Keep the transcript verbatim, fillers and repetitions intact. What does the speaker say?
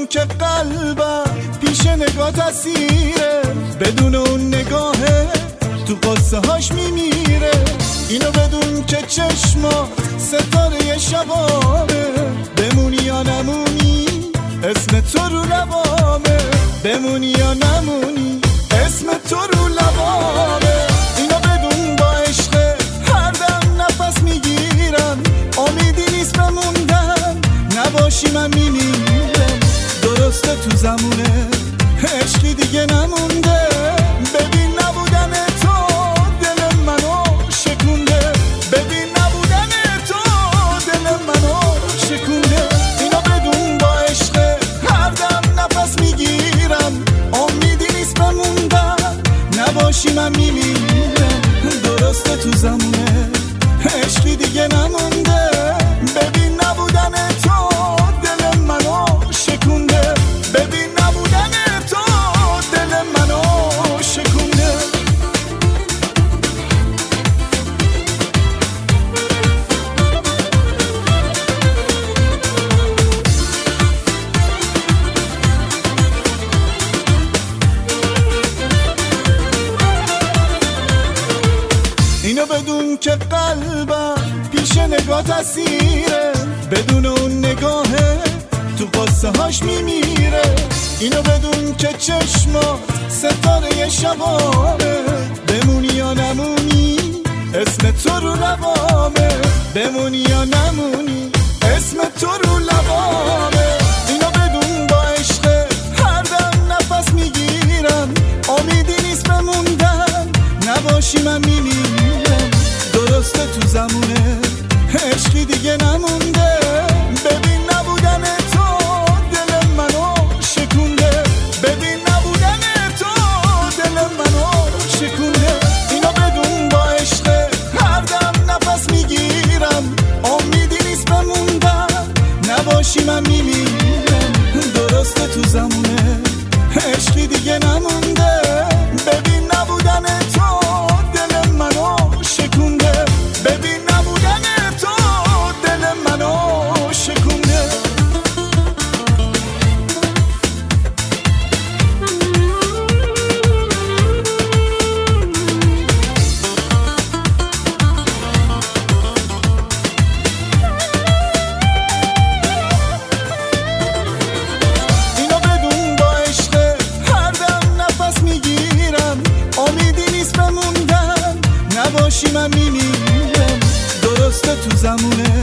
که قلبم پیش نگاه اسیره، بدون اون نگاهه تو قصه هاش میمیره. اینو بدون که چشما ستاره شبامه، بمونی یا نمونی اسم تو رو لبامه، بمونی یا نمونی اسم تو رو لبامه. اینو بدون با عشق هر دم نفس میگیرم، امیدی نیست بموندن نباشی من میمیرم. درسته تو زمونه عشقی دیگه نمونده، ببین نبودن تو دل منو شکونده، ببین نبودن تو دل منو شکونده. اینو بدون با عشق هر دم نفس میگیرم، امیدی نیست بموندن نباشی من میمیرم. درسته تو زمونه عشقی دیگه نمونده، ببین نبودن تو دل منو شکونده، ببین نبودن تو دل منو شکونده. اینو بدون که قلبم پیش نگاه اسیره، بدون اون نگاهه تو قصه هاش میمیره. اینو بدون که چشما ستاره شبامه، بمونی یا نمونی اسم تو رو لبامه، بمونی یا نمونی اسم تو رو لبامه. اینو بدون با عشق هر دم نفس میگیرم، امیدی نیست بموندن نباشی من میمیرم. درسته تو زمونه عشقی دیگه نمونده، ببین نبودن تو دل منو شکونده، ببین نبودن تو دل منو شکونده. اینو بدون با عشق هر دم نفس میگیرم، امیدی نیست بموندن نباشی من میمیرم. درسته تو زمونه عشقی دیگه نمونده، ببین نبودن تو دل منو شکونده، ببین نبودن تو دل منو شکونده. اینو بدون با عشق هر دم نفس میگیرم، امیدی نیست بموندن نباشی من میمیرم. درسته تو زمونه